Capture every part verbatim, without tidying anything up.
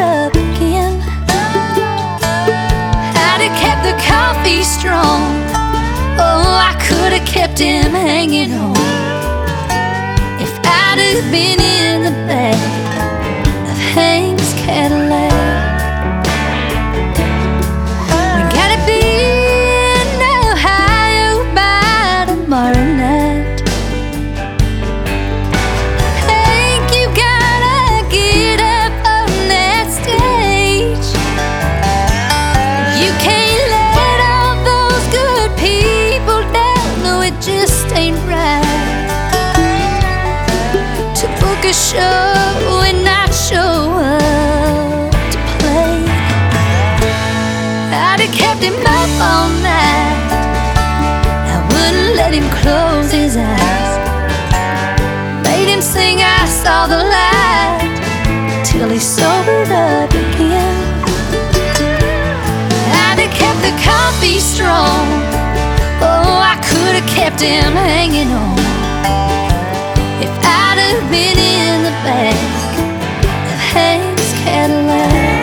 up again. I'd have kept the coffee strong. Oh, I could have kept him hanging on if I'd have been in the back of Hank's Cadillac. We gotta be in Ohio by tomorrow night. Hank, you gotta get up on that stage. You can't let all those good people down. No, it just ain't right to book a show and not show up to play. I'd have kept him up all night. I wouldn't let him close his eyes. Made him sing I Saw the Light till he sobered up again. I'd have kept the coffee strong. Oh, I could have kept him hanging on if I'd have been in the back of Hank's Cadillac.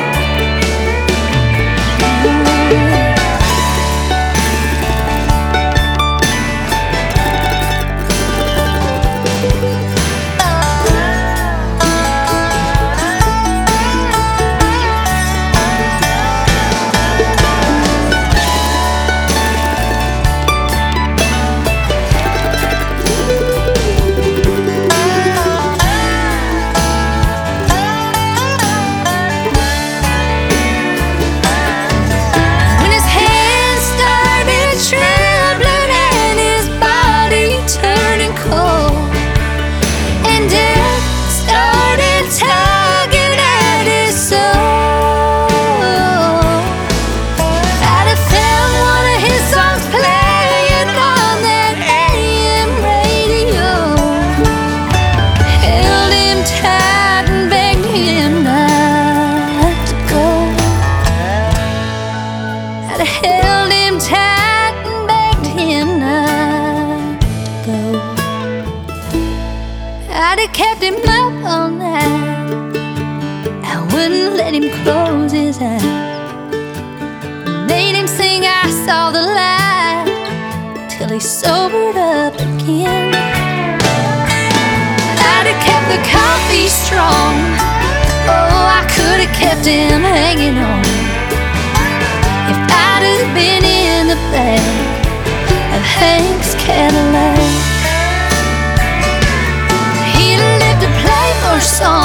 Held him tight and begged him not to go. I'd have kept him up all night. I wouldn't let him close his eyes. Made him sing I Saw the Light till he sobered up again. I'd have kept the coffee strong. Oh, I could have kept him hanging on if I'd have been in the back of Hank's Cadillac. He'd lived to play more songs.